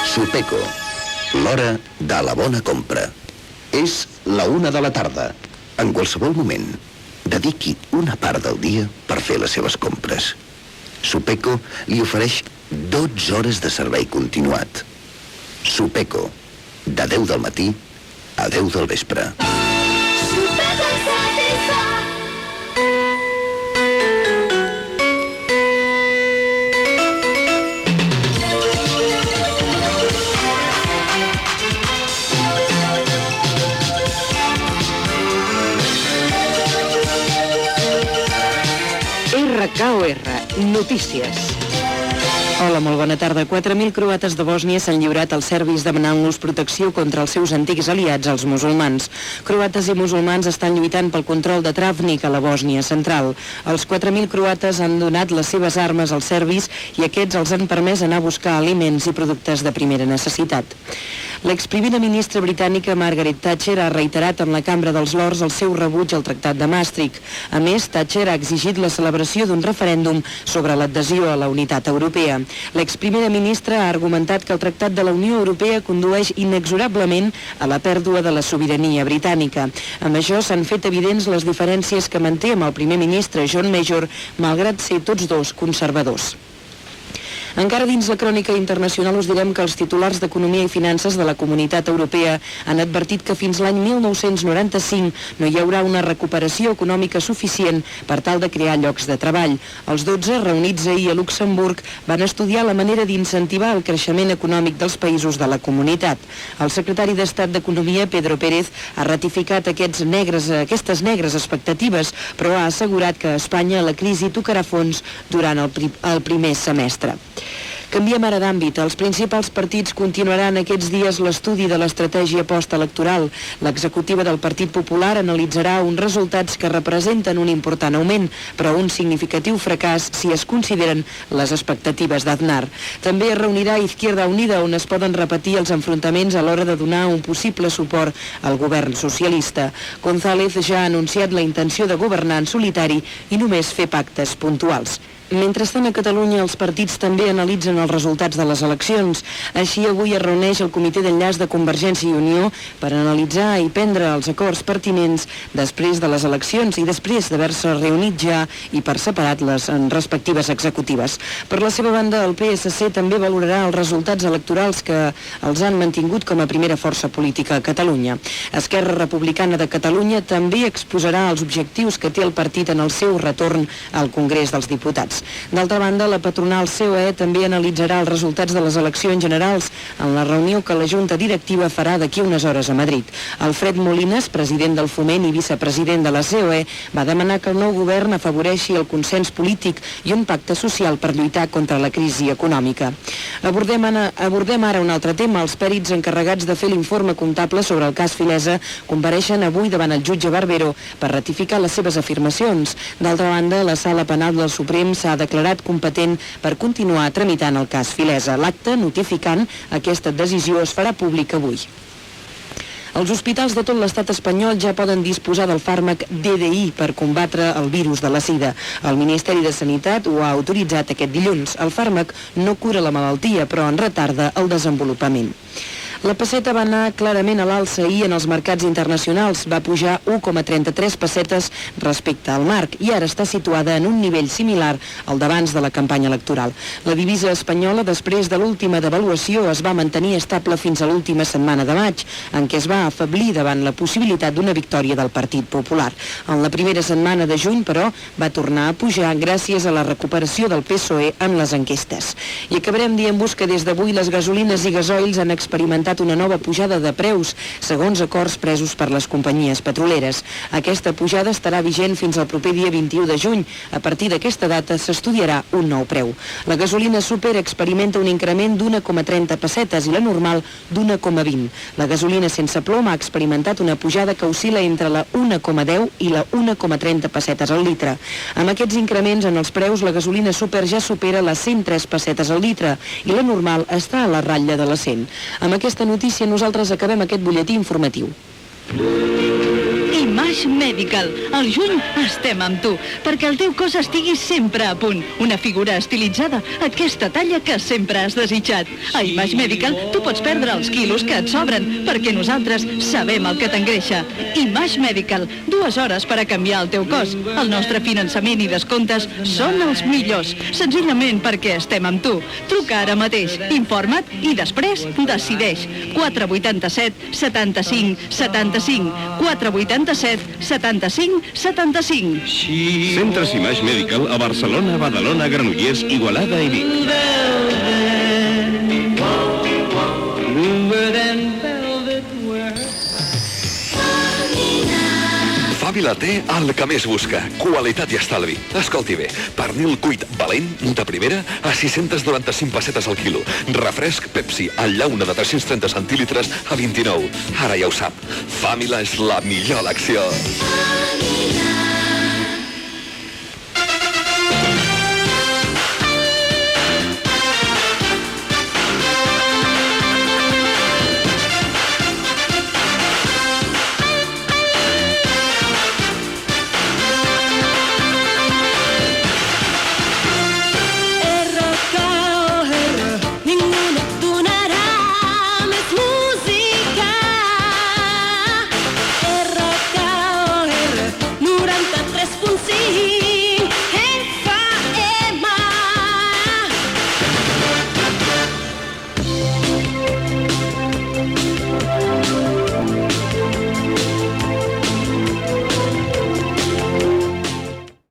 Supeco, l'hora de la bona compra. És la 1 de la tarda. En qualsevol moment, dediqui una part del dia per fer les seves compres. Supeco li ofereix 12 hores de servei continuat. Supeco, de 10 del matí a 10 del vespre. RKOR, notícies. Hola, molt bona tarda. 4.000 croates de Bòsnia s'han lliurat als serbis demanant-los protecció contra els seus antics aliats, els musulmans. Croates i musulmans estan lluitant pel control de Travnik a la Bòsnia central. Els 4.000 croates han donat les seves armes als serbis i aquests els han permès anar a buscar aliments i productes de primera necessitat. L'exprimera ministra britànica Margaret Thatcher ha reiterat en la Cambra dels Lords el seu rebuig al Tractat de Maastricht. A més, Thatcher ha exigit la celebració d'un referèndum sobre l'adhesió a la unitat europea. L'exprimera ministra ha argumentat que el Tractat de la Unió Europea condueix inexorablement a la pèrdua de la sobirania britànica. Amb això s'han fet evidents les diferències que manté amb el primer ministre John Major, malgrat ser tots dos conservadors. Encara dins la crònica internacional us direm que els titulars d'Economia i Finances de la Comunitat Europea han advertit que fins l'any 1995 no hi haurà una recuperació econòmica suficient per tal de crear llocs de treball. Els 12 reunits ahir a Luxemburg van estudiar la manera d'incentivar el creixement econòmic dels països de la comunitat. El secretari d'Estat d'Economia, Pedro Pérez, ha ratificat aquestes negres expectatives, però ha assegurat que a Espanya la crisi tocarà fons durant el primer semestre. Canviem ara d'àmbit. Els principals partits continuaran aquests dies l'estudi de l'estratègia postelectoral. L'executiva del Partit Popular analitzarà uns resultats que representen un important augment, però un significatiu fracàs si es consideren les expectatives d'Aznar. També es reunirà Izquierda Unida, on es poden repetir els enfrontaments a l'hora de donar un possible suport al govern socialista. González ja ha anunciat la intenció de governar en solitari i només fer pactes puntuals. Mentrestant, a Catalunya, els partits també analitzen els resultats de les eleccions. Així, avui es reuneix el Comitè d'Enllaç de Convergència i Unió per analitzar i prendre els acords pertinents després de les eleccions i després d'haver-se reunit ja i per separat les respectives executives. Per la seva banda, el PSC també valorarà els resultats electorals que els han mantingut com a primera força política a Catalunya. Esquerra Republicana de Catalunya també exposarà els objectius que té el partit en el seu retorn al Congrés dels Diputats. D'altra banda, la patronal COE també analitzarà els resultats de les eleccions generals en la reunió que la Junta Directiva farà d'aquí unes hores a Madrid. Alfred Molines, president del Foment i vicepresident de la COE, va demanar que el nou govern afavoreixi el consens polític i un pacte social per lluitar contra la crisi econòmica. Abordem ara un altre tema. Els pèrits encarregats de fer l'informe comptable sobre el cas Filesa compareixen avui davant el jutge Barbero per ratificar les seves afirmacions. D'altra banda, la Sala Penal del Suprem s'ha declarat competent per continuar tramitant el cas Filesa. L'acte notificant aquesta decisió es farà públic avui. Els hospitals de tot l'estat espanyol ja poden disposar del fàrmac DDI per combatre el virus de la sida. El Ministeri de Sanitat ho ha autoritzat aquest dilluns. El fàrmac no cura la malaltia, però en retarda el desenvolupament. La pesseta va anar clarament a l'alça ahir en els mercats internacionals. Va pujar 1,33 pessetes respecte al marc i ara està situada en un nivell similar al d'abans de la campanya electoral. La divisa espanyola, després de l'última devaluació, es va mantenir estable fins a l'última setmana de maig, en què es va afeblir davant la possibilitat d'una victòria del Partit Popular. En la primera setmana de juny, però, va tornar a pujar gràcies a la recuperació del PSOE en les enquestes. I acabarem dient-vos que des d'avui les gasolines i gasoils han experimentat una nova pujada de preus, segons acords presos per les companyies petroleres. Aquesta pujada estarà vigent fins al proper dia 21 de juny. A partir d'aquesta data s'estudiarà un nou preu. La gasolina súper experimenta un increment d'1,30 pessetes i la normal d'1,20. La gasolina sense plom ha experimentat una pujada que oscil·la entre la 1,10 i la 1,30 pessetes al litre. Amb aquests increments en els preus, la gasolina súper ja supera les 103 pessetes al litre i la normal està a la ratlla de les 100. Amb aquesta notícia nosaltres acabem aquest butlletí informatiu. Imatge Image Medical. Al juny estem amb tu, perquè el teu cos estigui sempre a punt. Una figura estilitzada, aquesta talla que sempre has desitjat. A Image Medical tu pots perdre els quilos que et sobren, perquè nosaltres sabem el que t'engreixa. Image Medical, 2 hores per a canviar el teu cos. El nostre finançament i descomptes són els millors, senzillament perquè estem amb tu. Truca ara mateix, informa't i després decideix. 487 75 75 487 75 75. Centres Image Medical a Barcelona, Badalona, Granollers, Igualada i Vic. Fàbila té el que més busca, qualitat i estalvi. Escolti bé, pernil cuit valent de primera a 695 pessetes al quilo. Refresc Pepsi, al llauna de 330 centílitres a 29. Ara ja ho sap, Fàmila és la millor elecció.